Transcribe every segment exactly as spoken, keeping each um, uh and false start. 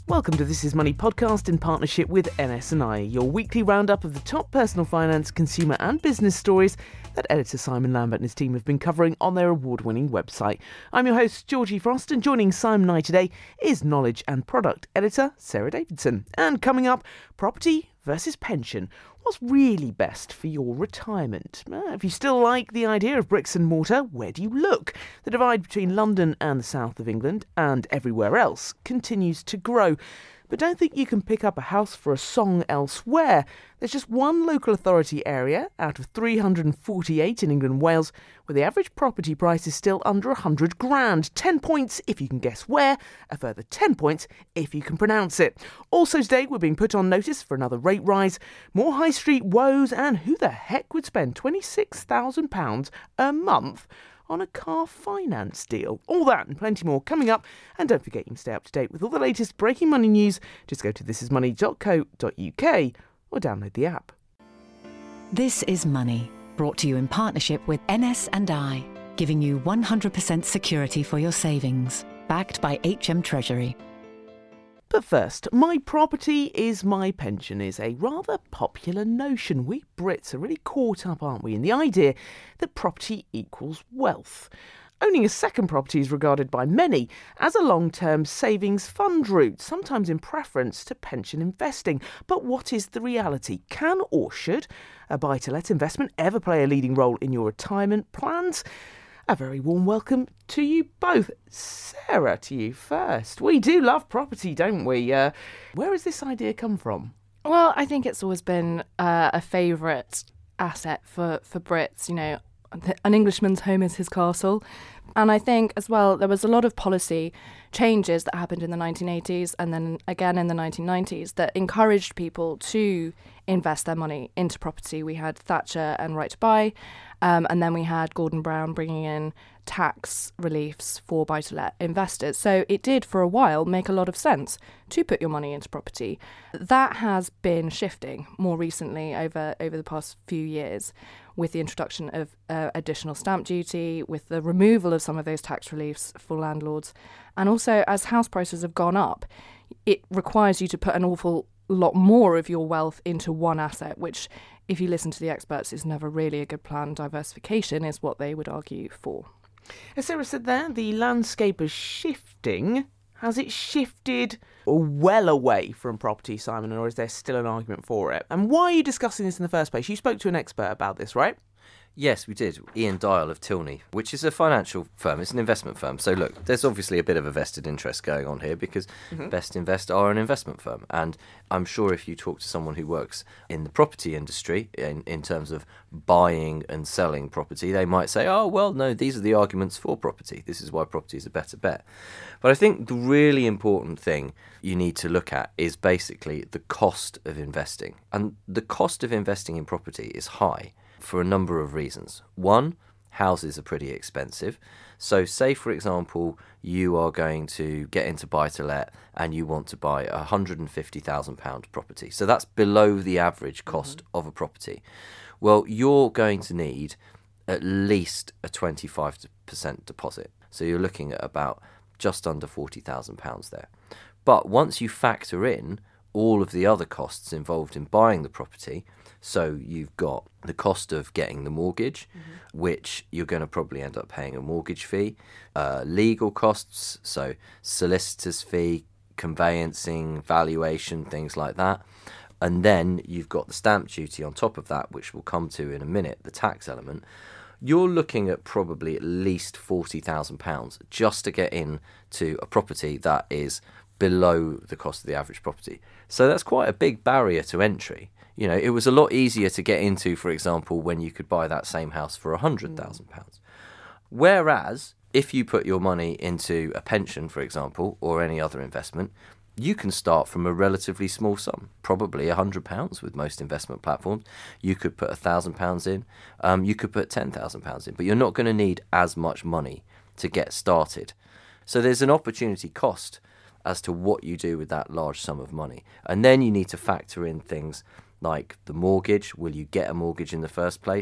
Welcome to This Is Money podcast in partnership with N S and I, your weekly roundup of the top personal finance, consumer and business stories that editor Simon Lambert and his team have been covering on their award-winning website. I'm your host, Georgie Frost, and joining Simon and I today is knowledge and product editor Sarah Davidson. And coming up, property versus pension. What's really best for your retirement? Uh, if you still like the idea of bricks and mortar, where do you look? The divide between London and the south of England and everywhere else continues to grow. But don't think you can pick up a house for a song elsewhere. There's just one local authority area out of three hundred forty-eight in England and Wales where the average property price is still under one hundred grand. ten points if you can guess where, a further ten points if you can pronounce it. Also today we're being put on notice for another rate rise, more high street woes, and who the heck would spend twenty-six thousand pounds a month on a car finance deal? All that and plenty more coming up. And don't forget you can stay up to date with all the latest breaking money news. Just go to this is money dot co dot uk or download the app. This is Money, brought to you in partnership with N S and I, giving you one hundred percent security for your savings, backed by H M Treasury. But first, my property is my pension is a rather popular notion. We Brits are really caught up, aren't we, in the idea that property equals wealth. Owning a second property is regarded by many as a long-term savings fund route, sometimes in preference to pension investing. But what is the reality? Can or should a buy-to-let investment ever play a leading role in your retirement plans? A very warm welcome to you both. Sarah, to you first. We do love property, don't we? Uh, where has this idea come from? Well, I think it's always been uh, a favourite asset for, for Brits. You know, an Englishman's home is his castle. And I think as well, there was a lot of policy changes that happened in the nineteen eighties and then again in the nineteen nineties that encouraged people to invest their money into property. We had Thatcher and Right to Buy, um, and then we had Gordon Brown bringing in tax reliefs for buy-to-let investors. So it did for a while make a lot of sense to put your money into property. That has been shifting more recently over, over the past few years with the introduction of uh, additional stamp duty, with the removal of some of those tax reliefs for landlords. And also, as house prices have gone up, it requires you to put an awful lot more of your wealth into one asset, which, if you listen to the experts, is never really a good plan. Diversification is what they would argue for. As Sarah said there, the landscape is shifting. Has it shifted well away from property, Simon, or is there still an argument for it? And why are you discussing this in the first place? You spoke to an expert about this, right? Yes, we did. Ian Dial of Tilney, which is a financial firm. It's an investment firm. So look, there's obviously a bit of a vested interest going on here because mm-hmm. Best Invest are an investment firm. And I'm sure if you talk to someone who works in the property industry, in, in terms of buying and selling property, they might say, oh, well, no, these are the arguments for property. This is why property is a better bet. But I think the really important thing you need to look at is basically the cost of investing. And the cost of investing in property is high for a number of reasons. One, houses are pretty expensive. So say, for example, you are going to get into buy-to-let and you want to buy a one hundred fifty thousand pounds property. So that's below the average cost mm-hmm. of a property. Well, you're going to need at least a twenty-five percent deposit. So you're looking at about just under forty thousand pounds there. But once you factor in all of the other costs involved in buying the property, so you've got the cost of getting the mortgage, mm-hmm. which you're going to probably end up paying a mortgage fee, uh, legal costs, so solicitor's fee, conveyancing, valuation, things like that. And then you've got the stamp duty on top of that, which we'll come to in a minute, the tax element. You're looking at probably at least forty thousand pounds just to get into a property that is below the cost of the average property. So that's quite a big barrier to entry. You know, it was a lot easier to get into, for example, when you could buy that same house for one hundred thousand pounds. Whereas, if you put your money into a pension, for example, or any other investment, you can start from a relatively small sum, probably one hundred pounds with most investment platforms. You could put one thousand pounds in, um, you could put ten thousand pounds in, but you're not going to need as much money to get started. So there's an opportunity cost as to what you do with that large sum of money. And then you need to factor in things like the mortgage. Will you get a mortgage in the first place?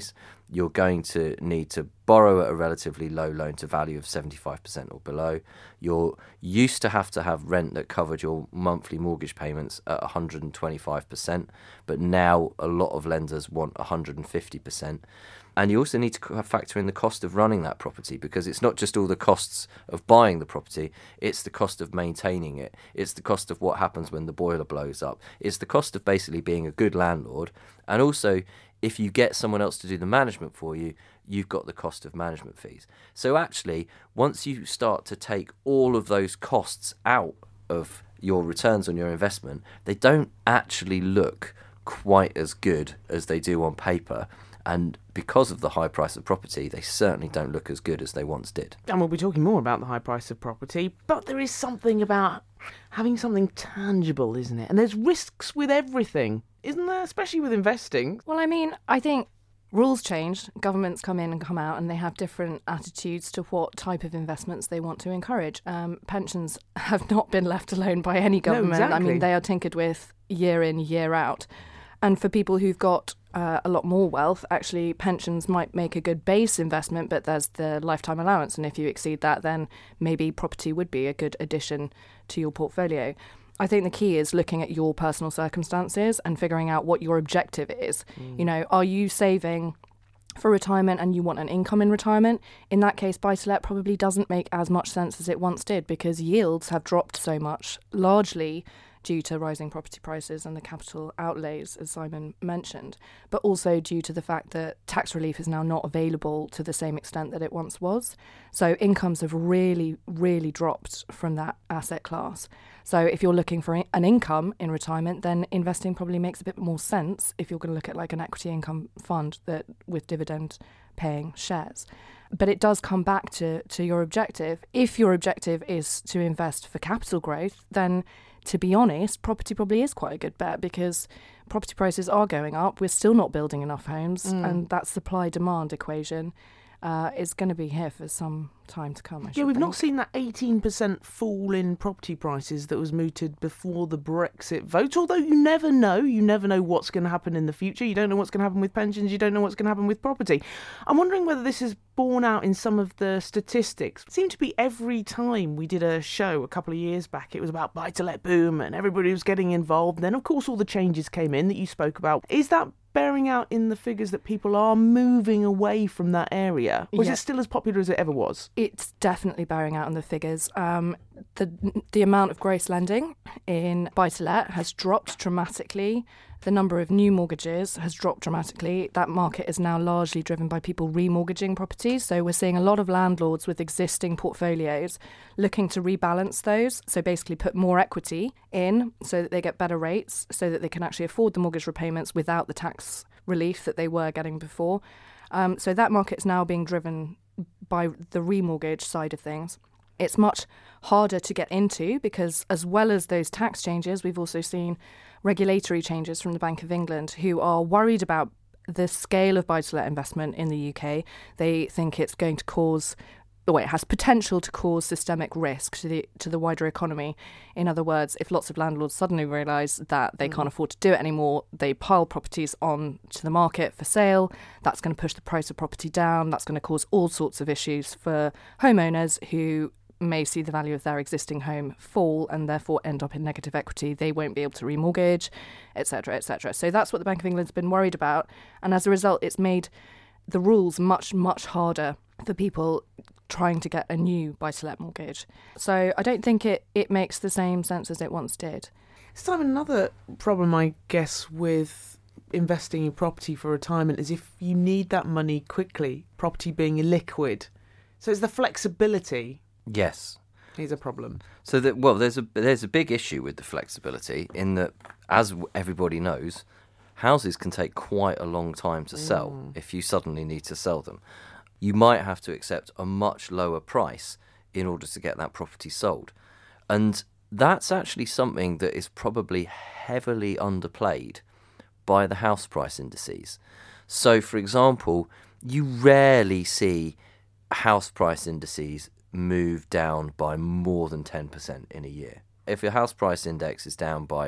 you're going to need to borrow at a relatively low loan to value of seventy-five percent or below. You're used to have to have rent that covered your monthly mortgage payments at one hundred twenty-five percent, but now a lot of lenders want one hundred fifty percent. And you also need to factor in the cost of running that property, because it's not just all the costs of buying the property, it's the cost of maintaining it. It's the cost of what happens when the boiler blows up. It's the cost of basically being a good landlord. And also, if you get someone else to do the management for you, you've got the cost of management fees. So actually, once you start to take all of those costs out of your returns on your investment, they don't actually look quite as good as they do on paper. And because of the high price of property, they certainly don't look as good as they once did. And we'll be talking more about the high price of property, but there is something about having something tangible, isn't it? And there's risks with everything, isn't there? Especially with investing. Well, I mean, I think rules change. Governments come in and come out, and they have different attitudes to what type of investments they want to encourage. Um, pensions have not been left alone by any government. No, exactly. I mean, they are tinkered with year in, year out. And for people who've got uh, a lot more wealth, actually pensions might make a good base investment, but there's the lifetime allowance. And if you exceed that, then maybe property would be a good addition to your portfolio. I think the key is looking at your personal circumstances and figuring out what your objective is. Mm. You know, are you saving for retirement and you want an income in retirement? In that case, buy-to-let probably doesn't make as much sense as it once did, because yields have dropped so much, largely due to rising property prices and the capital outlays, as Simon mentioned, but also due to the fact that tax relief is now not available to the same extent that it once was. So incomes have really, really dropped from that asset class. So if you're looking for an income in retirement, then investing probably makes a bit more sense if you're going to look at like an equity income fund that with dividend paying shares. But it does come back to, to your objective. If your objective is to invest for capital growth, then to be honest, property probably is quite a good bet, because property prices are going up. We're still not building enough homes, mm. and that supply-demand equation uh, is going to be here for some time to come, I Yeah, we've think. not seen that eighteen percent fall in property prices that was mooted before the Brexit vote, although you never know. You never know what's going to happen in the future. You don't know what's going to happen with pensions. You don't know what's going to happen with property. I'm wondering whether this is borne out in some of the statistics. It seemed to be every time we did a show a couple of years back, it was about buy-to-let boom and everybody was getting involved. Then, of course, all the changes came in that you spoke about. Is that bearing out in the figures that people are moving away from that area? Or is Yeah. it still as popular as it ever was? It's definitely bearing out in the figures. Um, the the amount of gross lending in buy-to-let has dropped dramatically. The number of new mortgages has dropped dramatically. That market is now largely driven by people remortgaging properties. So we're seeing a lot of landlords with existing portfolios looking to rebalance those. So basically put more equity in so that they get better rates, so that they can actually afford the mortgage repayments without the tax relief that they were getting before. Um, so that market is now being driven by the remortgage side of things. It's much harder to get into because, as well as those tax changes, we've also seen regulatory changes from the Bank of England, who are worried about the scale of buy-to-let investment in the U K. They think it's going to cause, or it has potential to cause systemic risk to the to the wider economy. In other words, if lots of landlords suddenly realise that they mm. can't afford to do it anymore, they pile properties on to the market for sale. That's going to push the price of property down. That's going to cause all sorts of issues for homeowners who may see the value of their existing home fall and therefore end up in negative equity. They won't be able to remortgage, et cetera, et cetera. So that's what the Bank of England's been worried about. And as a result, it's made the rules much, much harder for people trying to get a new buy-to-let mortgage. So I don't think it, it makes the same sense as it once did. Simon, another problem, I guess, with investing in property for retirement is if you need that money quickly, property being illiquid. So it's the flexibility. Yes. Is a problem. So that well, there's a there's a big issue with the flexibility in that, as everybody knows, houses can take quite a long time to sell mm. if you suddenly need to sell them. You might have to accept a much lower price in order to get that property sold. And that's actually something that is probably heavily underplayed by the house price indices. So, for example, you rarely see house price indices move down by more than ten percent in a year. If your house price index is down by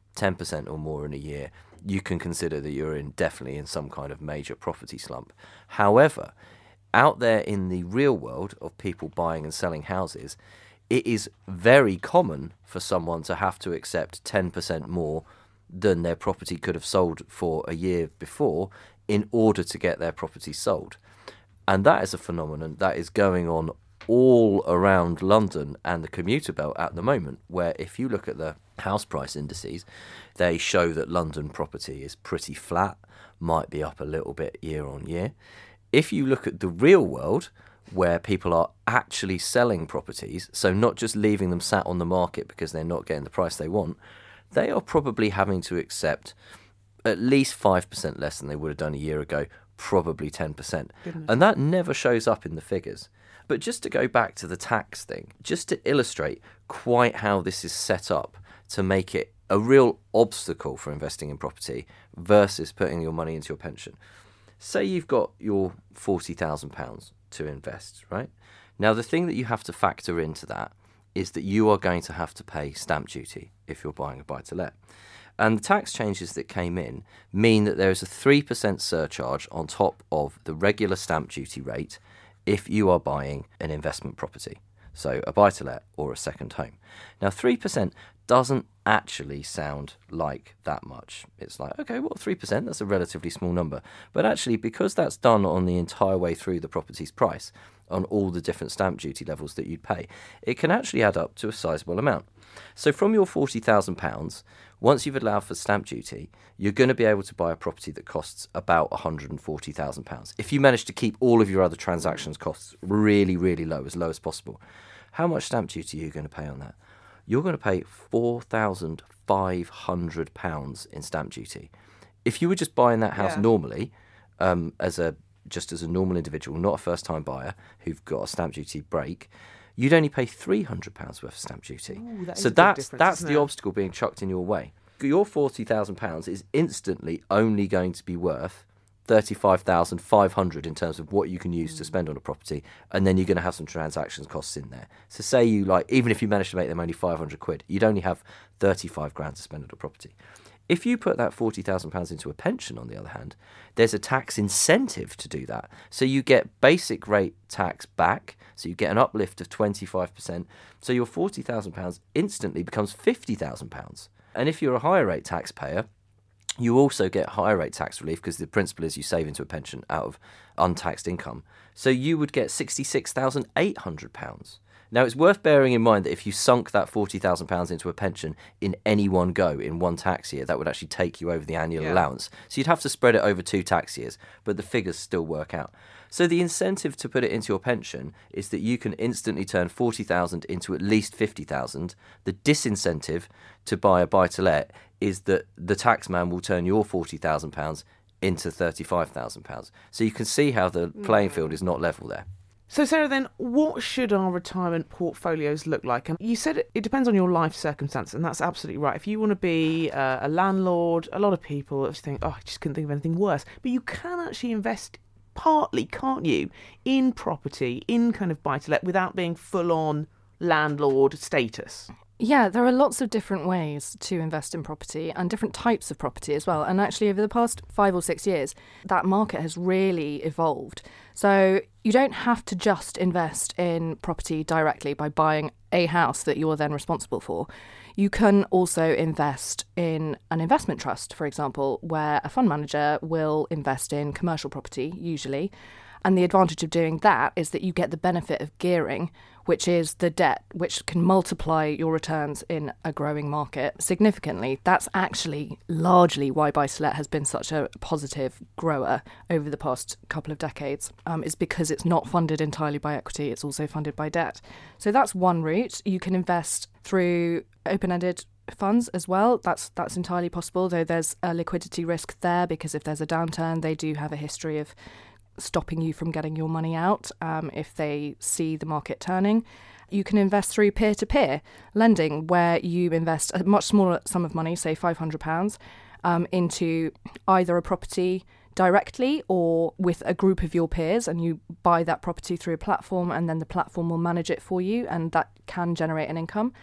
ten percent or more in a year, you can consider that you're in definitely in some kind of major property slump. However, out there in the real world of people buying and selling houses, it is very common for someone to have to accept ten percent more than their property could have sold for a year before in order to get their property sold. And that is a phenomenon that is going on all around London and the commuter belt at the moment, where if you look at the house price indices, they show that London property is pretty flat, might be up a little bit year on year. If you look at the real world, where people are actually selling properties, so not just leaving them sat on the market because they're not getting the price they want, they are probably having to accept at least five percent less than they would have done a year ago, probably ten percent. Goodness. And that never shows up in the figures. But just to go back to the tax thing, just to illustrate quite how this is set up to make it a real obstacle for investing in property versus putting your money into your pension. Say you've got your forty thousand pounds to invest, right? Now, the thing that you have to factor into that is that you are going to have to pay stamp duty if you're buying a buy-to-let. And the tax changes that came in mean that there is a three percent surcharge on top of the regular stamp duty rate if you are buying an investment property, so a buy-to-let or a second home. Now, three percent doesn't actually sound like that much. It's like, okay, well, three percent, that's a relatively small number. But actually, because that's done on the entire way through the property's price, on all the different stamp duty levels that you'd pay, it can actually add up to a sizable amount. So from your forty thousand pounds, once you've allowed for stamp duty, you're going to be able to buy a property that costs about one hundred forty thousand pounds. If you manage to keep all of your other transactions costs really, really low, as low as possible, how much stamp duty are you going to pay on that? You're going to pay four thousand five hundred pounds in stamp duty. If you were just buying that house yeah. normally, um, as a just as a normal individual, not a first-time buyer who've got a stamp duty break, you'd only pay three hundred pounds worth of stamp duty. Ooh, that so is a that's big that's the it? obstacle being chucked in your way. Your forty thousand pounds is instantly only going to be worth thirty-five thousand five hundred in terms of what you can use mm. to spend on a property, and then you're going to have some transactions costs in there. So say you like, even if you manage to make them only five hundred quid, you'd only have thirty-five grand to spend on a property. If you put that forty thousand pounds into a pension, on the other hand, there's a tax incentive to do that. So you get basic rate tax back, so you get an uplift of twenty-five percent. So your forty thousand pounds instantly becomes fifty thousand pounds. And if you're a higher rate taxpayer, you also get higher rate tax relief because the principle is you save into a pension out of untaxed income. So you would get sixty-six thousand eight hundred pounds. Now, it's worth bearing in mind that if you sunk that forty thousand pounds into a pension in any one go in one tax year, that would actually take you over the annual yeah. allowance. So you'd have to spread it over two tax years, but the figures still work out. So the incentive to put it into your pension is that you can instantly turn forty thousand into at least fifty thousand. The disincentive to buy a buy-to-let is that the taxman will turn your forty thousand pounds into thirty-five thousand pounds. So you can see how the playing field is not level there. So, Sarah, then, what should our retirement portfolios look like? And you said it, it depends on your life circumstance, and that's absolutely right. If you want to be uh, a landlord, a lot of people think, oh, I just couldn't think of anything worse. But you can actually invest partly, can't you, in property, in kind of buy-to-let, without being full-on landlord status. Yeah, there are lots of different ways to invest in property and different types of property as well. And actually, over the past five or six years, that market has really evolved. So you don't have to just invest in property directly by buying a house that you're then responsible for. You can also invest in an investment trust, for example, where a fund manager will invest in commercial property, usually. And the advantage of doing that is that you get the benefit of gearing, which is the debt, which can multiply your returns in a growing market significantly. That's actually largely why buy-to-let has been such a positive grower over the past couple of decades, um, is because it's not funded entirely by equity, it's also funded by debt. So that's one route. You can invest through open-ended funds as well. That's that's entirely possible, though there's a liquidity risk there, because if there's a downturn, they do have a history of stopping you from getting your money out um, if they see the market turning. You can invest through peer-to-peer lending, where you invest a much smaller sum of money, say five hundred pounds, um, into either a property directly or with a group of your peers, and you buy that property through a platform, and then the platform will manage it for you, and that can generate an income.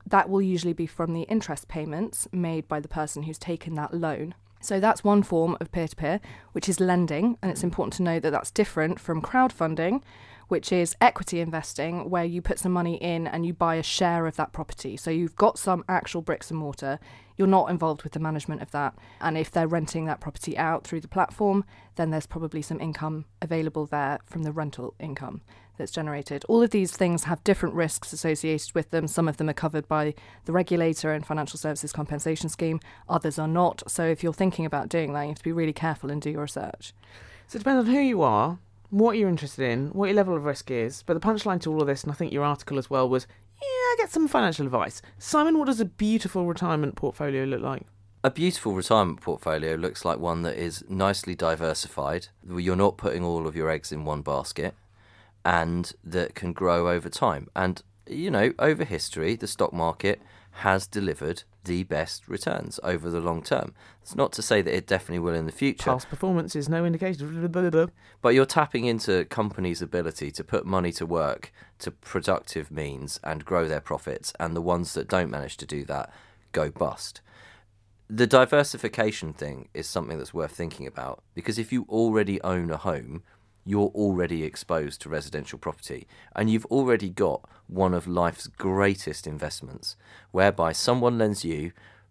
that will usually be from the interest payments made by the person who's taken that loan. So that's one form of peer-to-peer, which is lending, and it's important to know that that's different from crowdfunding, which is equity investing, where you put some money in and you buy a share of that property. So you've got some actual bricks and mortar. You're not involved with the management of that. And if they're renting that property out through the platform, then there's probably some income available there from the rental income that's generated. All of these things have different risks associated with them. Some of them are covered by the regulator and Financial Services Compensation Scheme. Others are not. So if you're thinking about doing that, you have to be really careful and do your research. So it depends on who you are, what you're interested in, what your level of risk is. But the punchline to all of this, and I think your article as well, was, yeah, get some financial advice. Simon, what does a beautiful retirement portfolio look like? A beautiful retirement portfolio looks like one that is nicely diversified. You're not putting all of your eggs in one basket, and that can grow over time. And, you know, over history, the stock market has delivered the best returns over the long term. It's not to say that it definitely will in the future. Past performance is no indication. But you're tapping into companies' ability to put money to work to productive means and grow their profits, and the ones that don't manage to do that go bust. The diversification thing is something that's worth thinking about, because if you already own a home, you're already exposed to residential property, and you've already got one of life's greatest investments, whereby someone lends you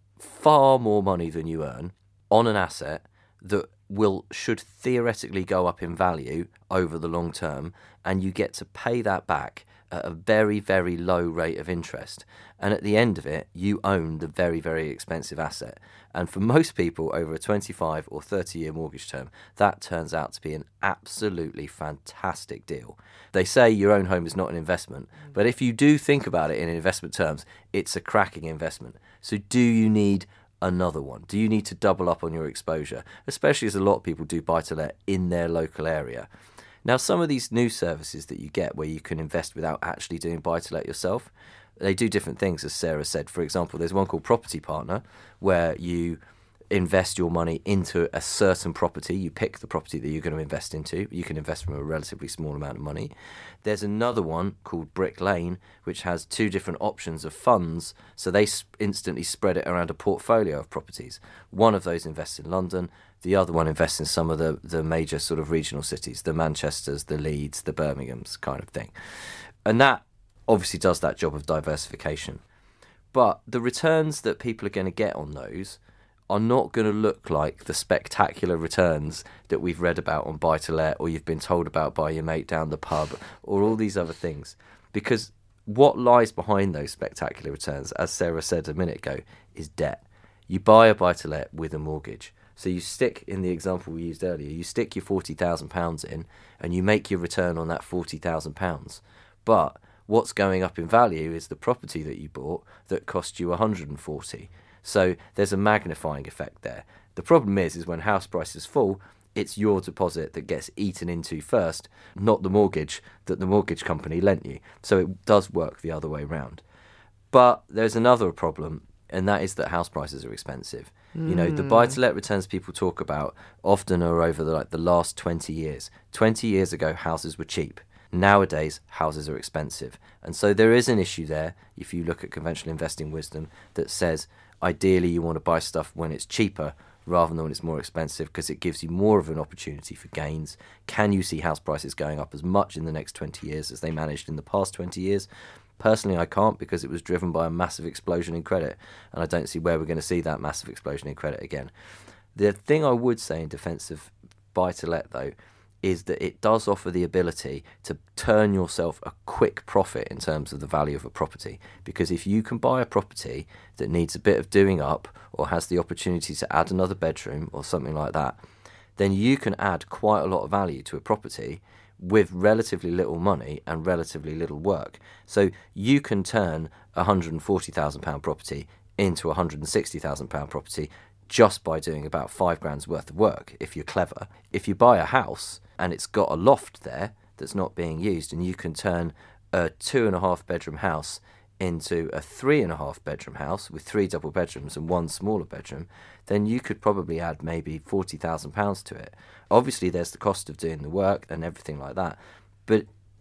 far more money than you earn on an asset that will should theoretically go up in value over the long term, and you get to pay that back at a very, very low rate of interest. And at the end of it, you own the very, very expensive asset. And for most people over a twenty-five or thirty year mortgage term, that turns out to be an absolutely fantastic deal. They say your own home is not an investment, but if you do think about it in investment terms, it's a cracking investment. So do you need another one? Do you need to double up on your exposure? Especially as a lot of people do buy-to-let in their local area. Now, some of these new services that you get where you can invest without actually doing buy-to-let yourself, they do different things, as Sarah said. For example, there's one called Property Partner, where you invest your money into a certain property. You pick the property that you're going to invest into. You can invest from a relatively small amount of money. There's another one called Brick Lane, which has two different options of funds, so they instantly spread it around a portfolio of properties. One of those invests in London. The other one invests in some of the, the major sort of regional cities, the Manchesters, the Leeds, the Birminghams kind of thing. And that obviously does that job of diversification. But the returns that people are going to get on those are not going to look like the spectacular returns that we've read about on buy-to-let, or you've been told about by your mate down the pub, or all these other things. Because what lies behind those spectacular returns, as Sarah said a minute ago, is debt. You buy a buy-to-let with a mortgage. So you stick, in the example we used earlier, you stick your forty thousand pounds in and you make your return on that forty thousand pounds. But what's going up in value is the property that you bought that cost you one hundred forty. So there's a magnifying effect there. The problem is, is when house prices fall, it's your deposit that gets eaten into first, not the mortgage that the mortgage company lent you. So it does work the other way round. But there's another problem, and that is that house prices are expensive. Mm. You know, the buy-to-let returns people talk about often are over the, like the last twenty years. twenty years ago, houses were cheap. Nowadays, houses are expensive. And so there is an issue there, if you look at conventional investing wisdom, that says ideally you want to buy stuff when it's cheaper rather than when it's more expensive, because it gives you more of an opportunity for gains. Can you see house prices going up as much in the next twenty years as they managed in the past twenty years? Personally, I can't, because it was driven by a massive explosion in credit, and I don't see where we're going to see that massive explosion in credit again. The thing I would say in defence of buy-to-let, though, is that it does offer the ability to turn yourself a quick profit in terms of the value of a property. Because if you can buy a property that needs a bit of doing up, or has the opportunity to add another bedroom or something like that, then you can add quite a lot of value to a property with relatively little money and relatively little work. So you can turn a one hundred forty thousand pounds property into a one hundred sixty thousand pounds property just by doing about five grand's worth of work, if you're clever. If you buy a house and it's got a loft there that's not being used, and you can turn a two and a half bedroom house into a three and a half bedroom house with three double bedrooms and one smaller bedroom, then you could probably add maybe forty thousand pounds to it. Obviously, there's the cost of doing the work and everything like that, but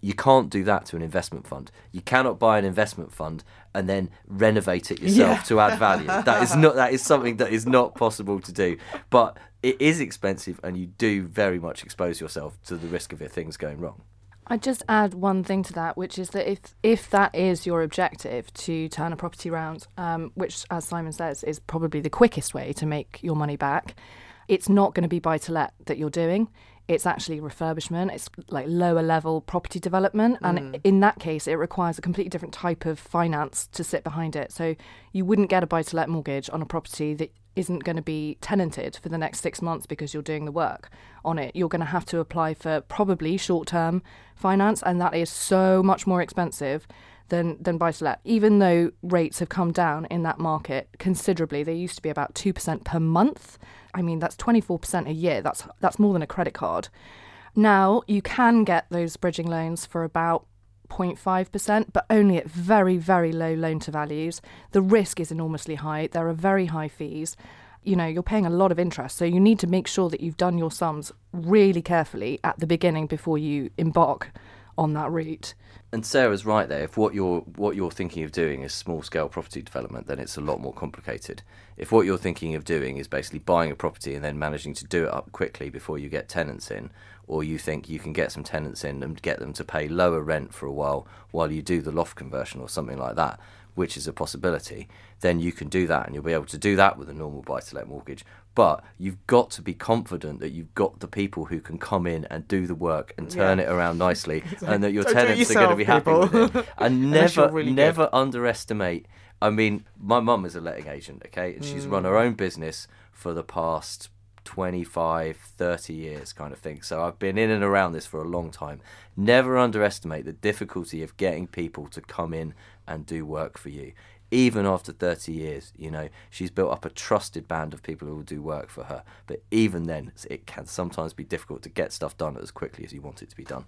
You can't do that to an investment fund. You cannot buy an investment fund and then renovate it yourself Yeah. to add value. That is not. That is something that is not possible to do. But it is expensive, and you do very much expose yourself to the risk of it, things going wrong. I'd just add one thing to that, which is that if if that is your objective, to turn a property round, um, which, as Simon says, is probably the quickest way to make your money back, it's not going to be buy-to-let that you're doing. It's actually refurbishment. It's like lower level property development. And Mm. in that case, it requires a completely different type of finance to sit behind it. So you wouldn't get a buy-to-let mortgage on a property that isn't going to be tenanted for the next six months because you're doing the work on it. You're going to have to apply for probably short-term finance, and that is so much more expensive than, than buy-to-let. Even though rates have come down in that market considerably, they used to be about two percent per month. I mean, that's twenty-four percent a year. That's that's more than a credit card. Now, you can get those bridging loans for about zero point five percent, but only at very, very low loan to values. The risk is enormously high. There are very high fees. You know, you're paying a lot of interest. So you need to make sure that you've done your sums really carefully at the beginning before you embark on that route. And Sarah's right there. If what you're what you're thinking of doing is small scale property development, then it's a lot more complicated. If what you're thinking of doing is basically buying a property and then managing to do it up quickly before you get tenants in, or you think you can get some tenants in and get them to pay lower rent for a while while you do the loft conversion or something like that, which is a possibility, then you can do that, and you'll be able to do that with a normal buy-to-let mortgage. But you've got to be confident that you've got the people who can come in and do the work and turn Yeah. it around nicely, and that your Don't do it tenants are going to be happy yourself, with it. And Unless you're never, really good. never underestimate. I mean, my mum is a letting agent, okay, and she's run her own business for the past twenty-five, thirty years kind of thing. So I've been in and around this for a long time. Never underestimate the difficulty of getting people to come in and do work for you. Even after thirty years, you know, she's built up a trusted band of people who will do work for her. But even then, it can sometimes be difficult to get stuff done as quickly as you want it to be done.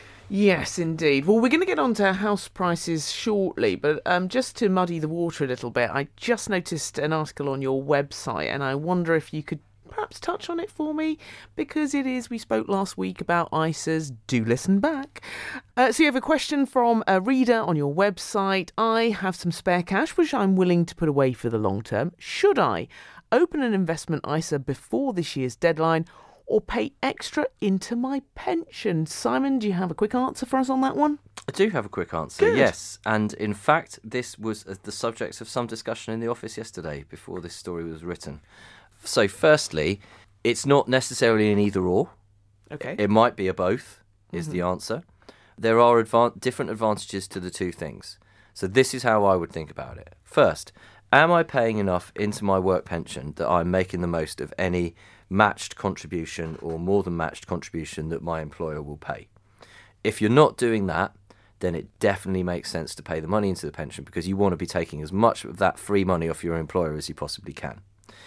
Yes, indeed. Well, we're going to get on to house prices shortly, but um, just to muddy the water a little bit, I just noticed an article on your website, and I wonder if you could perhaps touch on it for me, because it is, we spoke last week about I S As. Do listen back. Uh, so you have a question from a reader on your website. I have some spare cash which I'm willing to put away for the long term. Should I open an investment I S A before this year's deadline, or pay extra into my pension? Simon, do you have a quick answer for us on that one? I do have a quick answer, Good. yes. And in fact, this was uh, the subject of some discussion in the office yesterday before this story was written. So firstly, it's not necessarily an either or. Okay. It might be a both, is mm-hmm. the answer. There are advan- different advantages to the two things. So this is how I would think about it. First, am I paying enough into my work pension that I'm making the most of any matched contribution or more than matched contribution that my employer will pay? If you're not doing that, then it definitely makes sense to pay the money into the pension, because you want to be taking as much of that free money off your employer as you possibly can.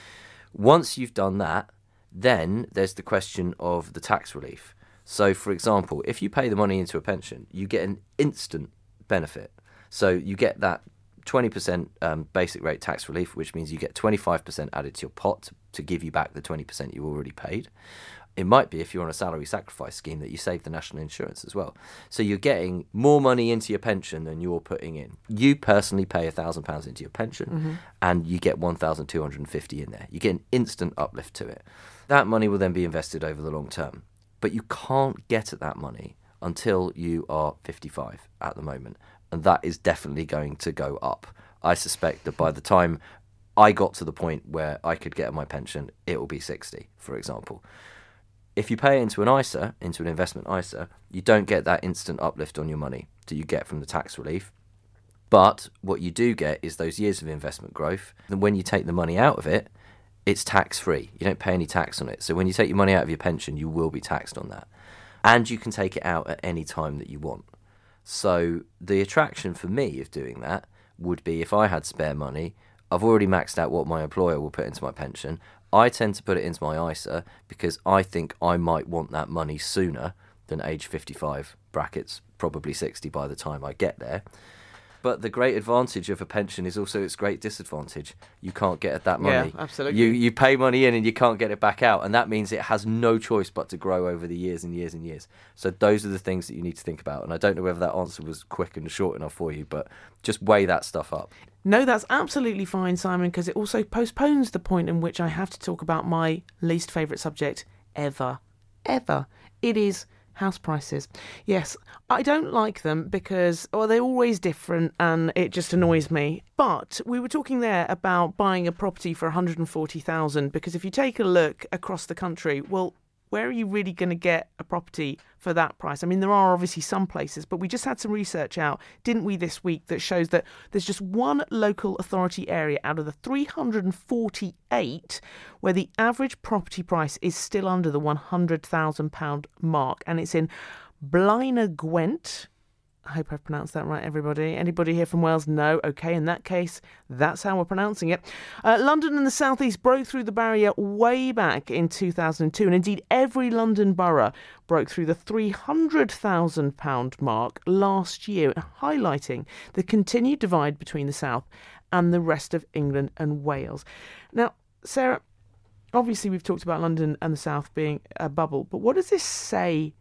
Once you've done that, then there's the question of the tax relief. So, for example, if you pay the money into a pension, you get an instant benefit. So you get that twenty percent um, basic rate tax relief, which means you get twenty-five percent added to your pot to, to give you back the twenty percent you already paid. It might be, if you're on a salary sacrifice scheme, that you save the national insurance as well. So you're getting more money into your pension than you're putting in. You personally pay one thousand pounds into your pension, mm-hmm. and you get one thousand two hundred fifty in there. You get an instant uplift to it. That money will then be invested over the long term. But you can't get at that money until you are fifty-five at the moment. And that is definitely going to go up. I suspect that by the time I got to the point where I could get my pension, it will be sixty, for example. If you pay into an I S A, into an investment I S A, you don't get that instant uplift on your money that you get from the tax relief. But what you do get is those years of investment growth. And when you take the money out of it, it's tax-free. You don't pay any tax on it. So when you take your money out of your pension, you will be taxed on that. And you can take it out at any time that you want. So the attraction for me of doing that would be, if I had spare money, I've already maxed out what my employer will put into my pension. I tend to put it into my I S A because I think I might want that money sooner than age fifty-five, brackets probably sixty by the time I get there. But the great advantage of a pension is also its great disadvantage. You can't get at that money. Yeah, absolutely. You you pay money in and you can't get it back out, and that means it has no choice but to grow over the years and years and years. So those are the things that you need to think about. And I don't know whether that answer was quick and short enough for you, but just weigh that stuff up. No, that's absolutely fine, Simon, because it also postpones the point in which I have to talk about my least favourite subject ever. Ever. It is house prices. Yes, I don't like them because, well, they're always different and it just annoys me. But we were talking there about buying a property for one hundred forty thousand pounds, because if you take a look across the country, well, where are you really going to get a property for that price? I mean, there are obviously some places, but we just had some research out, didn't we, this week, that shows that there's just one local authority area out of the three hundred forty-eight where the average property price is still under the one hundred thousand pounds mark, and it's in Blaenau Gwent. I hope I've pronounced that right, everybody. Anybody here from Wales? No. OK, in that case, that's how we're pronouncing it. Uh, London and the South East broke through the barrier way back in two thousand two, and indeed every London borough broke through the three hundred thousand pounds mark last year, highlighting the continued divide between the South and the rest of England and Wales. Now, Sarah, obviously we've talked about London and the South being a bubble, but what does this say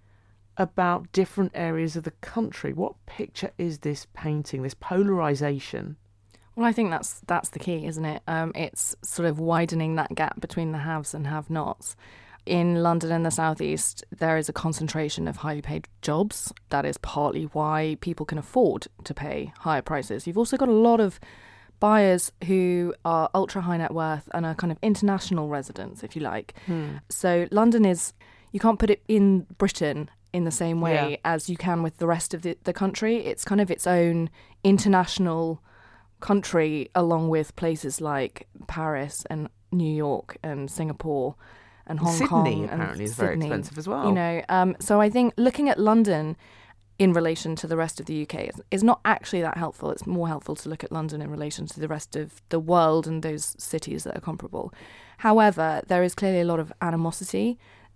about different areas of the country? What picture is this painting, this polarisation? Well, I think that's that's the key, isn't it? Um, it's sort of widening that gap between the haves and have-nots. In London and the South East, there is a concentration of highly paid jobs. That is partly why people can afford to pay higher prices. You've also got a lot of buyers who are ultra high net worth and are kind of international residents, if you like. Hmm. So London is, you can't put it in Britain in the same way yeah. as you can with the rest of the, the country. It's kind of its own international country, along with places like Paris and New York and Singapore and Hong Sydney, Kong. Sydney apparently is very expensive as well. You know, um, so I think looking at London in relation to the rest of the U K is, is not actually that helpful. It's more helpful to look at London in relation to the rest of the world and those cities that are comparable. However, there is clearly a lot of animosity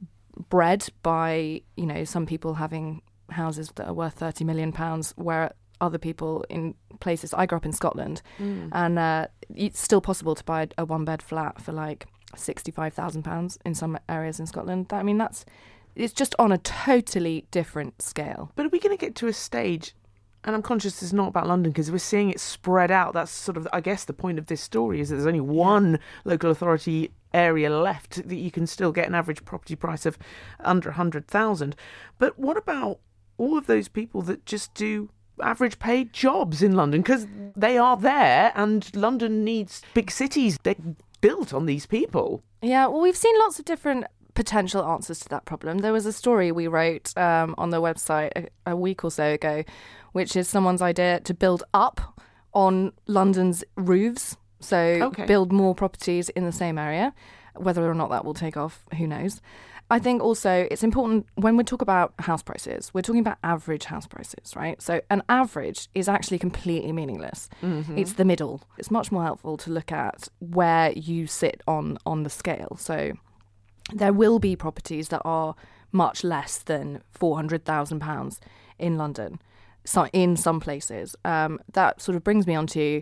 bred by, you know, some people having houses that are worth thirty million pounds, where other people in places, I grew up in Scotland, mm. and uh, it's still possible to buy a one bed flat for like sixty-five thousand pounds in some areas in Scotland. I mean, that's, it's just on a totally different scale. But are we going to get to a stage, and I'm conscious it's not about London because we're seeing it spread out. That's sort of, I guess, the point of this story is that there's only one local authority area left that you can still get an average property price of under one hundred thousand. But what about all of those people that just do average paid jobs in London? Because they are there, and London needs big cities. They're built on these people. Yeah, well, we've seen lots of different potential answers to that problem. There was a story we wrote um, on the website a, a week or so ago, which is someone's idea to build up on London's roofs. So okay. build more properties in the same area. Whether or not that will take off, who knows. I think also it's important when we talk about house prices, we're talking about average house prices, right? So an average is actually completely meaningless. Mm-hmm. It's the middle. It's much more helpful to look at where you sit on, on the scale. So there will be properties that are much less than four hundred thousand pounds in London, so in some places. Um, that sort of brings me on to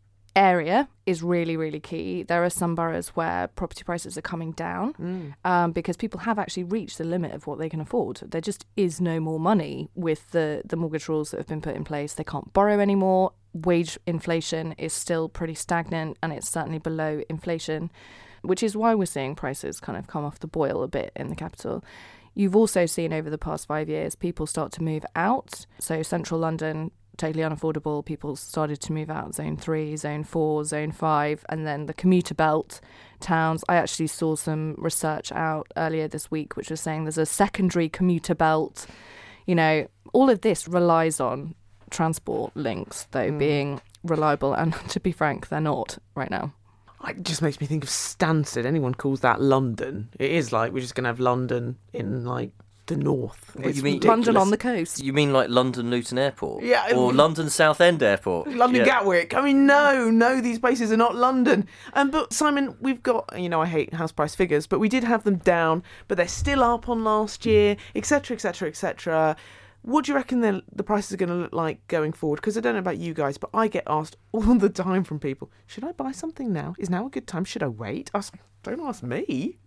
area is really, really key. There are some boroughs where property prices are coming down mm. um, because people have actually reached the limit of what they can afford. There just is no more money with the, the mortgage rules that have been put in place. They can't borrow anymore. Wage inflation is still pretty stagnant, and it's certainly below inflation, which is why we're seeing prices kind of come off the boil a bit in the capital. You've also seen over the past five years people start to move out. So central London, totally unaffordable. People started to move out zone three, zone four, zone five, and then the commuter belt towns. I actually saw some research out earlier this week which was saying there's a secondary commuter belt. You know, all of this relies on transport links, though, mm. being reliable, and to be frank, they're not right now. It just makes me think of Stansted. Anyone calls that London. It is like we're just going to have London in like the north. What, it's you mean ridiculous. London on the coast? You mean like London Luton Airport? Yeah. Or London Southend Airport? London yeah. Gatwick. I mean, no, no, these places are not London. Um, but Simon, we've got, you know, I hate house price figures, but we did have them down, but they're still up on last year, et cetera, et cetera, et cetera. What do you reckon the, the prices are going to look like going forward? Because I don't know about you guys, but I get asked all the time from people, should I buy something now? Is now a good time? Should I wait? I was like, don't ask me.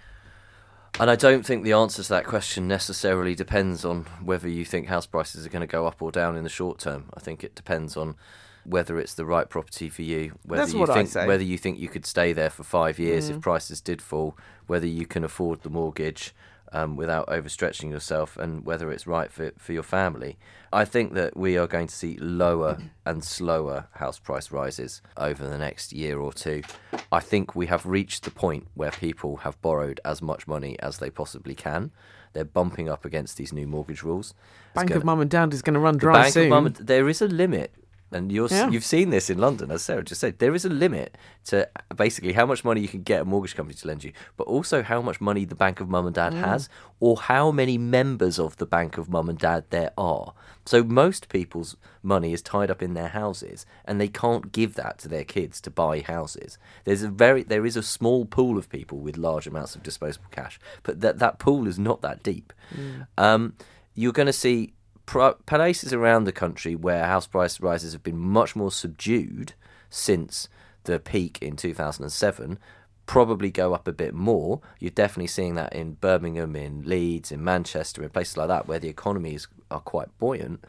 And I don't think the answer to that question necessarily depends on whether you think house prices are going to go up or down in the short term. I think it depends on whether it's the right property for you, whether That's you what I think say. whether you think you could stay there for five years Mm. if prices did fall, whether you can afford the mortgage um, without overstretching yourself, and whether it's right for for your family. I think that we are going to see lower and slower house price rises over the next year or two. I think we have reached the point where people have borrowed as much money as they possibly can. They're bumping up against these new mortgage rules. It's Bank gonna- of Mum and Dad is going to run the dry Bank soon. of Mum and there is a limit. And you're, Yeah. you've seen this in London, as Sarah just said. There is a limit to basically how much money you can get a mortgage company to lend you, but also how much money the Bank of Mum and Dad has, or how many members of the Bank of Mum and Dad there are. So most people's money is tied up in their houses, and they can't give that to their kids to buy houses. There's a very there is a small pool of people with large amounts of disposable cash, but that that pool is not that deep. Mm. Um, you're going to see places around the country where house price rises have been much more subdued since the peak in two thousand seven probably go up a bit more. You're definitely seeing that in Birmingham, in Leeds, in Manchester, in places like that where the economies are quite buoyant.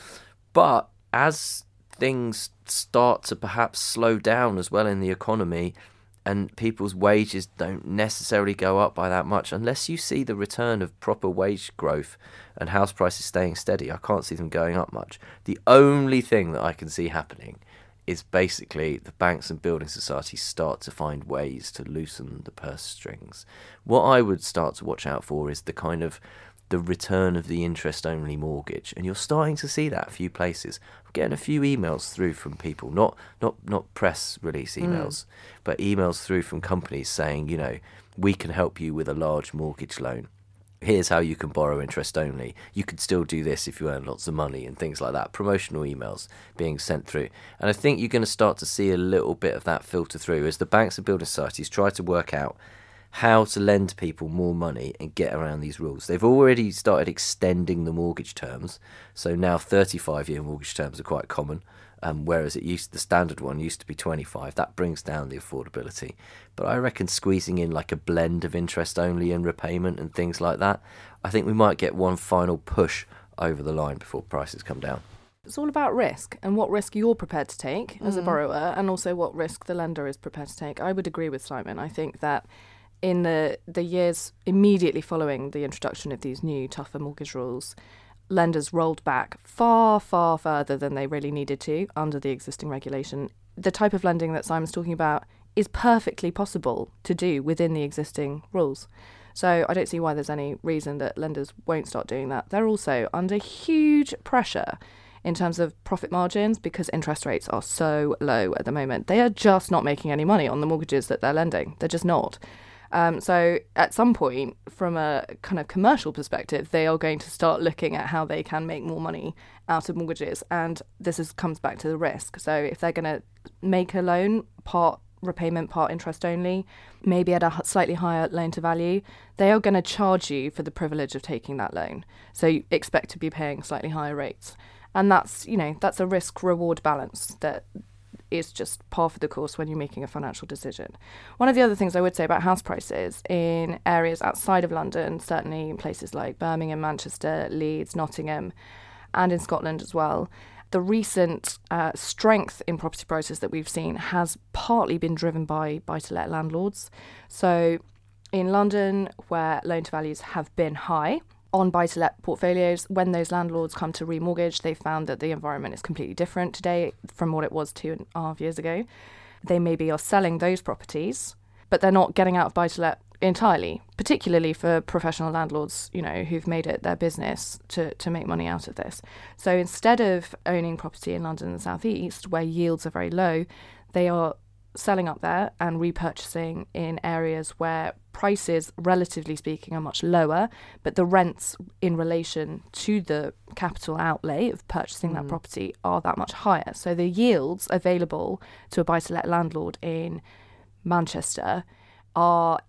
But as things start to perhaps slow down as well in the economy, and people's wages don't necessarily go up by that much, unless you see the return of proper wage growth and house prices staying steady, I can't see them going up much. The only thing that I can see happening is basically the banks and building societies start to find ways to loosen the purse strings. What I would start to watch out for is the kind of the return of the interest-only mortgage, and you're starting to see that a few places. I'm getting a few emails through from people, not not not press release emails, mm. but emails through from companies saying, you know, we can help you with a large mortgage loan. Here's how you can borrow interest only. You could still do this if you earn lots of money and things like that. Promotional emails being sent through. And I think you're going to start to see a little bit of that filter through as the banks and building societies try to work out how to lend people more money and get around these rules. They've already started extending the mortgage terms, so now thirty-five year mortgage terms are quite common, um, whereas it used the standard one used to be twenty-five. That brings down the affordability. But I reckon squeezing in like a blend of interest only and repayment and things like that, I think we might get one final push over the line before prices come down. It's all about risk and what risk you're prepared to take as Mm. a borrower, and also what risk the lender is prepared to take. I would agree with Simon. I think that in the, the years immediately following the introduction of these new tougher mortgage rules, lenders rolled back far, far further than they really needed to under the existing regulation. The type of lending that Simon's talking about is perfectly possible to do within the existing rules. So I don't see why there's any reason that lenders won't start doing that. They're also under huge pressure in terms of profit margins because interest rates are so low at the moment. They are just not making any money on the mortgages that they're lending. They're just not. Um, so at some point, from a kind of commercial perspective, they are going to start looking at how they can make more money out of mortgages. And this is, comes back to the risk. So if they're going to make a loan, part repayment, part interest only, maybe at a h- slightly higher loan to value, they are going to charge you for the privilege of taking that loan. So you expect to be paying slightly higher rates. And that's, you know, that's a risk reward balance that is just par for the course when you're making a financial decision. One of the other things I would say about house prices in areas outside of London, certainly in places like Birmingham, Manchester, Leeds, Nottingham, and in Scotland as well, the recent uh, strength in property prices that we've seen has partly been driven by buy-to-let landlords. So in London, where loan-to-values have been high, on buy-to-let portfolios, when those landlords come to remortgage, they found that the environment is completely different today from what it was two and a half years ago. They maybe are selling those properties, but they're not getting out of buy-to-let entirely, particularly for professional landlords, you know, who've made it their business to, to make money out of this. So instead of owning property in London and the South East, where yields are very low, they are selling up there and repurchasing in areas where prices, relatively speaking, are much lower, but the rents in relation to the capital outlay of purchasing mm. that property are that much higher. So the yields available to a buy-to-let landlord in Manchester are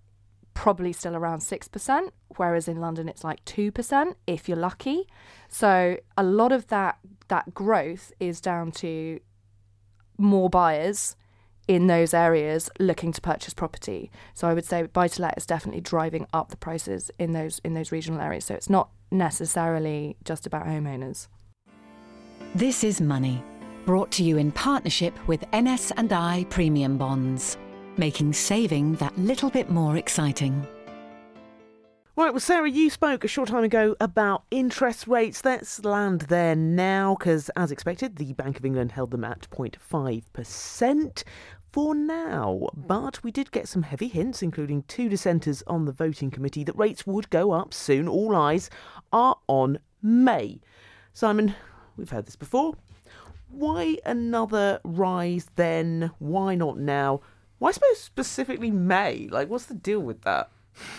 probably still around six percent, whereas in London it's like two percent if you're lucky. So a lot of that that growth is down to more buyers in those areas looking to purchase property. So I would say buy-to-let is definitely driving up the prices in those in those regional areas. So it's not necessarily just about homeowners. This is Money, brought to you in partnership with N S and I Premium Bonds, making saving that little bit more exciting. Right, well, Sarah, you spoke a short time ago about interest rates. Let's land there now, because as expected, the Bank of England held them at zero point five percent for now. But we did get some heavy hints, including two dissenters on the voting committee, that rates would go up soon. All eyes are on May. Simon, we've heard this before. Why another rise then? Why not now? Why suppose specifically May? Like, what's the deal with that?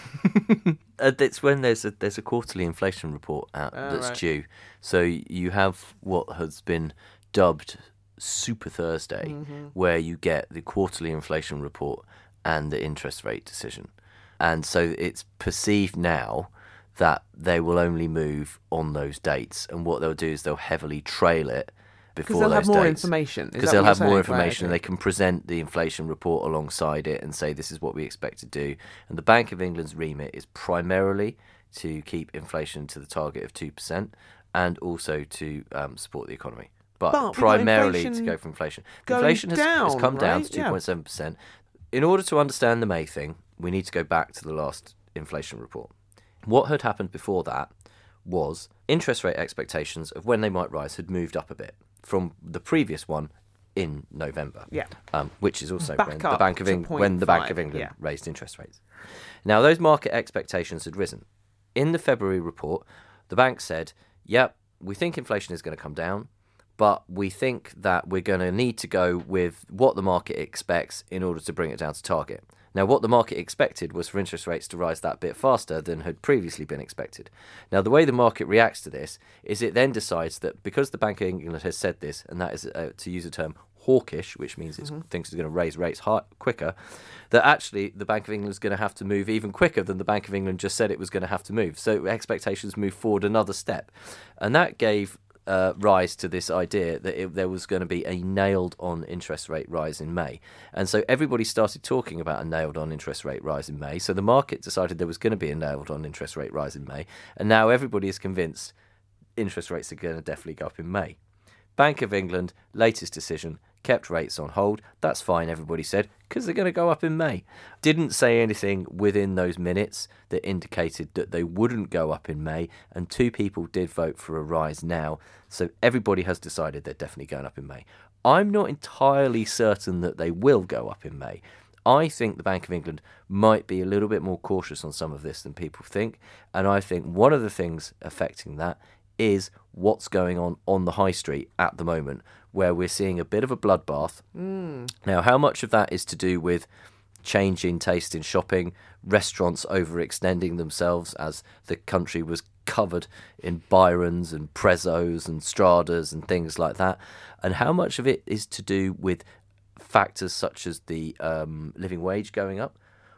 uh, it's when there's a there's a quarterly inflation report out Oh, that's right. due. So you have what has been dubbed Super Thursday, Mm-hmm. where you get the quarterly inflation report and the interest rate decision. And so it's perceived now that they will only move on those dates, and what they'll do is they'll heavily trail it Because before they'll those have more dates. information. Is Because that they'll what have you're more saying? information, and Right, they can present the inflation report alongside it and say this is what we expect to do. And the Bank of England's remit is primarily to keep inflation to the target of two percent and also to um, support the economy. But, But we've got primarily to inflation go for inflation. going Inflation has, has down, come down right? to two point seven percent. In order to understand the May thing, we need to go back to the last inflation report. What had happened before that was interest rate expectations of when they might rise had moved up a bit from the previous one in November. Yeah. Um, which is also Back when the up Bank of to England when the Bank of zero point five, England yeah. raised interest rates. Now those market expectations had risen. In the February report, the bank said, "Yep, we think inflation is going to come down, but we think that we're going to need to go with what the market expects in order to bring it down to target." Now, what the market expected was for interest rates to rise that bit faster than had previously been expected. Now, the way the market reacts to this is it then decides that because the Bank of England has said this, and that is, uh, to use a term, hawkish, which means it Mm-hmm. thinks it's going to raise rates high, quicker, that actually the Bank of England is going to have to move even quicker than the Bank of England just said it was going to have to move. So expectations move forward another step. And that gave Uh, rise to this idea that it, there was going to be a nailed-on interest rate rise in May. And so everybody started talking about a nailed-on interest rate rise in May. So the market decided there was going to be a nailed-on interest rate rise in May. And now everybody is convinced interest rates are going to definitely go up in May. Bank of England, latest decision, kept rates on hold. That's fine, everybody said, because they're going to go up in May. Didn't say anything within those minutes that indicated that they wouldn't go up in May, and two people did vote for a rise now. So everybody has decided they're definitely going up in May. I'm not entirely certain that they will go up in May. I think the Bank of England might be a little bit more cautious on some of this than people think, and I think one of the things affecting that is what's going on on the high street at the moment, where we're seeing a bit of a bloodbath. Mm. Now, how much of that is to do with change in taste in shopping, restaurants overextending themselves as the country was covered in Byrons and Prezos and Stradas and things like that, and how much of it is to do with factors such as the um, living wage going up,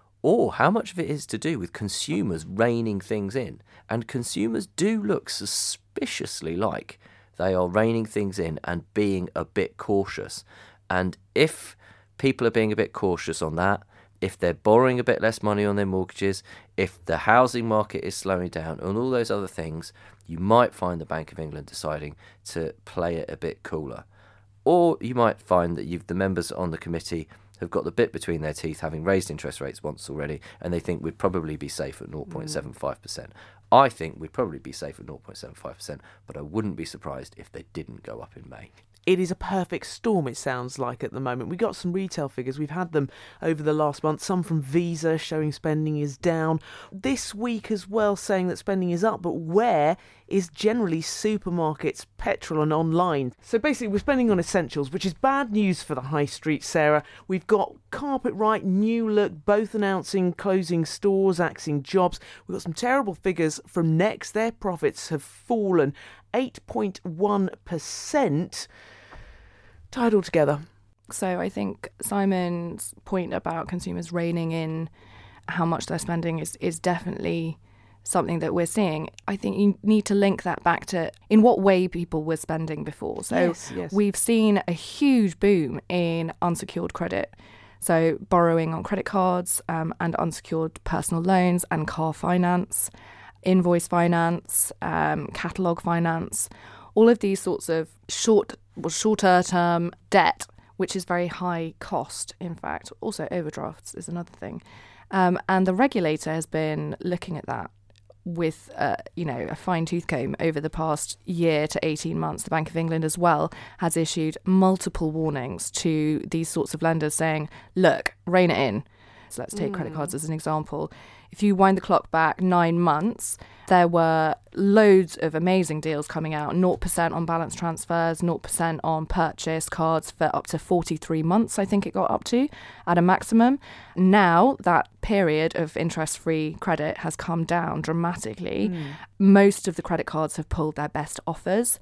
or how much of it is to do with consumers reining things in. And consumers do look suspiciously like they are reining things in and being a bit cautious. And if people are being a bit cautious on that, if they're borrowing a bit less money on their mortgages, if the housing market is slowing down, and all those other things, you might find the Bank of England deciding to play it a bit cooler. Or you might find that you've the members on the committee have got the bit between their teeth, having raised interest rates once already, and they think we'd probably be safe at zero point seven five percent. I think we'd probably be safe at zero point seven five percent, but I wouldn't be surprised if they didn't go up in May. It is a perfect storm, it sounds like, at the moment. We got some retail figures. We've had them over the last month. Some from Visa showing spending is down. This week as well saying that spending is up, but where is generally supermarkets, petrol and online. So basically we're spending on essentials, which is bad news for the high street, Sarah. We've got Carpetright, New Look, both announcing closing stores, axing jobs. We've got some terrible figures from Next. Their profits have fallen eight point one percent. Tied all together. So I think Simon's point about consumers reining in how much they're spending is, is definitely something that we're seeing. I think you need to link that back to in what way people were spending before. So yes, yes. we've seen a huge boom in unsecured credit. So borrowing on credit cards um, and unsecured personal loans and car finance, invoice finance, um, catalogue finance, all of these sorts of short, well, shorter term debt, which is very high cost, in fact. Also overdrafts is another thing. Um, and the regulator has been looking at that with, uh, you know, a fine-tooth comb over the past year to eighteen months. The Bank of England as well has issued multiple warnings to these sorts of lenders saying, look, rein it in. So let's take mm. credit cards as an example. If you wind the clock back nine months, there were loads of amazing deals coming out. zero percent on balance transfers, zero percent on purchase cards for up to forty-three months, I think it got up to, at a maximum. Now, that period of interest-free credit has come down dramatically. Mm. Most of the credit cards have pulled their best offers.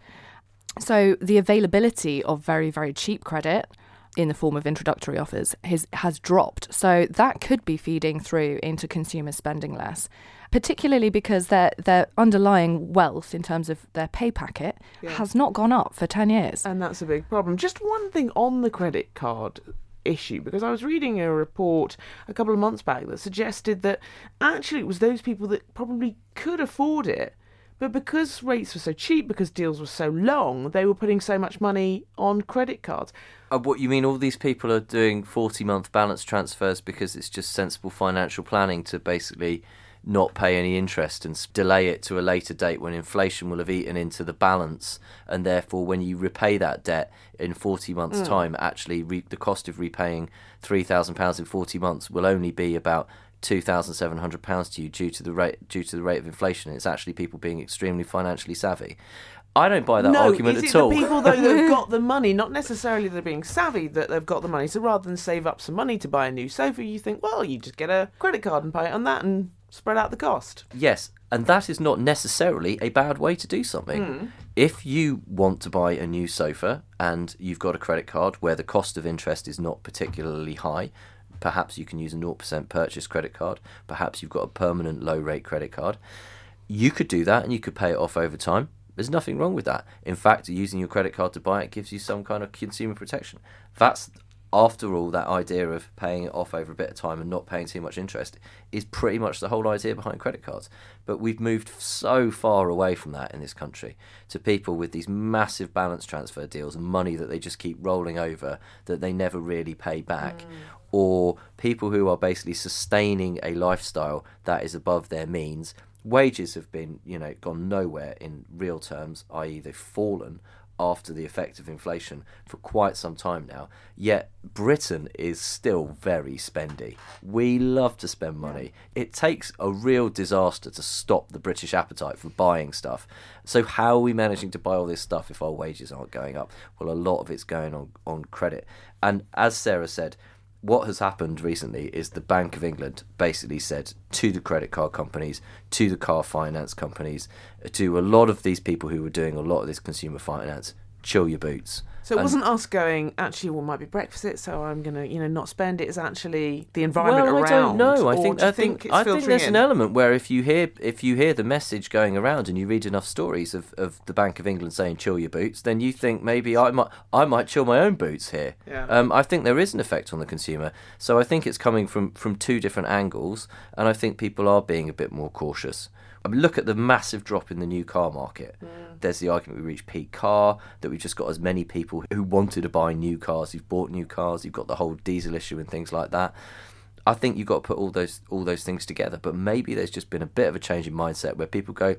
So the availability of very, very cheap credit in the form of introductory offers has, has dropped. So that could be feeding through into consumers spending less, particularly because their their underlying wealth in terms of their pay packet yeah. has not gone up for ten years. And that's a big problem. Just one thing on the credit card issue, because I was reading a report a couple of months back that suggested that actually it was those people that probably could afford it, but because rates were so cheap, because deals were so long, they were putting so much money on credit cards. Uh, what you mean, all these people are doing forty-month balance transfers because it's just sensible financial planning to basically not pay any interest and delay it to a later date when inflation will have eaten into the balance, and therefore when you repay that debt in forty months' mm. time, actually re- the cost of repaying three thousand pounds in forty months will only be about two thousand seven hundred pounds to you due to the rate due to the rate of inflation. It's actually people being extremely financially savvy. I don't buy that no, argument is at it all. The people though that have got the money, not necessarily they're being savvy that they've got the money. So rather than save up some money to buy a new sofa, you think, well, you just get a credit card and pay it on that and spread out the cost. Yes, and that is not necessarily a bad way to do something. Mm. If you want to buy a new sofa and you've got a credit card where the cost of interest is not particularly high, perhaps you can use a zero percent purchase credit card. Perhaps you've got a permanent low-rate credit card. You could do that and you could pay it off over time. There's nothing wrong with that. In fact, using your credit card to buy it gives you some kind of consumer protection. That's, after all, that idea of paying it off over a bit of time and not paying too much interest is pretty much the whole idea behind credit cards. But we've moved so far away from that in this country to people with these massive balance transfer deals and money that they just keep rolling over that they never really pay back. Mm. Or people who are basically sustaining a lifestyle that is above their means. Wages have been, you know, gone nowhere in real terms, that is they've fallen after the effect of inflation for quite some time now. Yet Britain is still very spendy. We love to spend money. It takes a real disaster to stop the British appetite for buying stuff. So how are we managing to buy all this stuff if our wages aren't going up? Well, a lot of it's going on, on credit. And as Sarah said, what has happened recently is the Bank of England basically said to the credit card companies, to the car finance companies, to a lot of these people who were doing a lot of this consumer finance, chill your boots. So it and wasn't us going, actually, well, it might be Brexit, so I'm going to, you know, not spend it. It's actually the environment well, around. I don't know. I think, do I think, think, I think there's in? an element where if you hear if you hear the message going around and you read enough stories of, of the Bank of England saying chill your boots, then you think maybe I might I might chill my own boots here. Yeah. Um, I think there is an effect on the consumer. So I think it's coming from, from two different angles, and I think people are being a bit more cautious. I mean, look at the massive drop in the new car market. Mm. There's the argument we reached peak car, that we've just got as many people who wanted to buy new cars, who've bought new cars, you've got the whole diesel issue and things like that. I think you've got to put all those all those things together, but maybe there's just been a bit of a change in mindset where people go,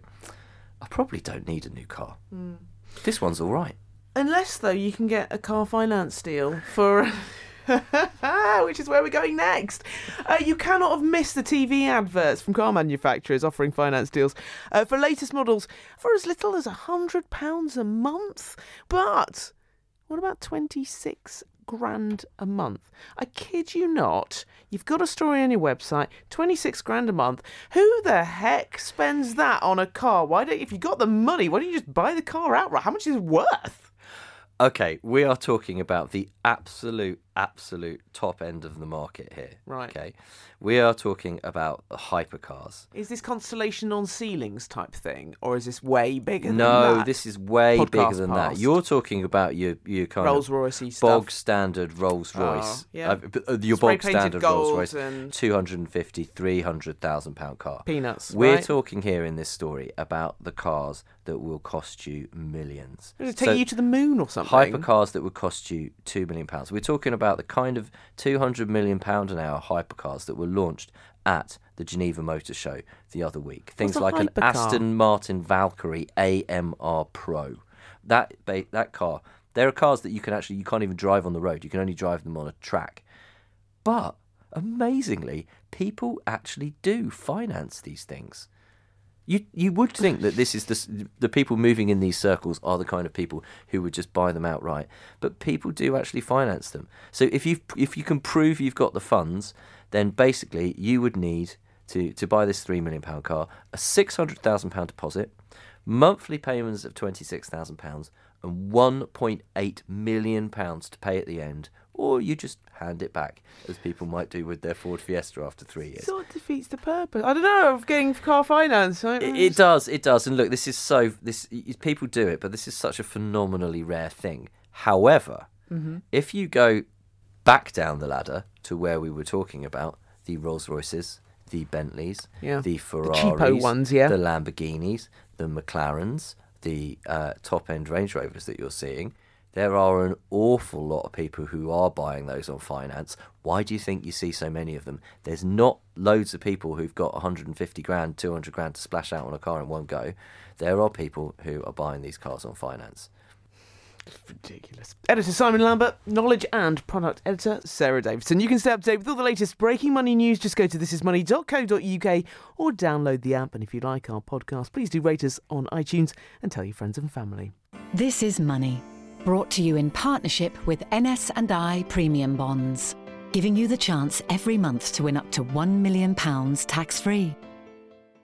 I probably don't need a new car. Mm. This one's all right. Unless, though, you can get a car finance deal for... which is where we're going next. Uh, you cannot have missed the T V adverts from car manufacturers offering finance deals uh, for latest models for as little as one hundred pounds a month. But what about twenty-six grand a month? I kid you not. You've got a story on your website, twenty-six grand a month. Who the heck spends that on a car? Why don't, if you got the money, why don't you just buy the car outright? How much is it worth? Okay, we are talking about the absolute absolute top end of the market here. Right. Okay. We are talking about hypercars. Is this Constellation on ceilings type thing, or is this way bigger than No, that? this is way Podcast bigger than past. that. You're talking about your your kind Rolls of Royce stuff. bog standard Rolls Royce. Oh, yeah. Uh, your Spray bog painted standard gold Rolls Royce, and two hundred fifty, three hundred thousand pound car. peanuts. We're right? talking here in this story about the cars that will cost you millions. Does it take So- you to the moon or something? Hypercars that would cost you two million pounds. We're talking about the kind of two hundred million pound an hour hypercars that were launched at the Geneva Motor Show the other week. Things a like an hypercar? Aston Martin Valkyrie A M R Pro. That ba- that car. There are cars that you can actually you can't even drive on the road. You can only drive them on a track. But amazingly, people actually do finance these things. You you would think that this is the the people moving in these circles are the kind of people who would just buy them outright, but people do actually finance them. So if you if you can prove you've got the funds, then basically you would need to to buy this three million pound car a six hundred thousand pound deposit, monthly payments of twenty six thousand pounds, and one point eight million pounds to pay at the end. Or you just hand it back, as people might do with their Ford Fiesta after three years. Sort of defeats the purpose. I don't know, of getting car finance. I- It, it does, it does. And look, this is so, this people do it, but this is such a phenomenally rare thing. However, Mm-hmm. if you go back down the ladder to where we were talking about, the Rolls Royces, the Bentleys, Yeah. the The Ferraris, cheapo ones, yeah. the Lamborghinis, the McLarens, the uh, top-end Range Rovers that you're seeing, there are an awful lot of people who are buying those on finance. Why do you think you see so many of them? There's not loads of people who've got one hundred fifty grand, two hundred grand to splash out on a car in one go. There are people who are buying these cars on finance. Ridiculous. Editor Simon Lambert, knowledge and product editor Sarah Davidson. You can stay up to date with all the latest breaking money news. Just go to this is money dot co dot uk or download the app. And if you like our podcast, please do rate us on iTunes and tell your friends and family. This is Money, brought to you in partnership with N S and I Premium Bonds, giving you the chance every month to win up to one million pounds tax-free.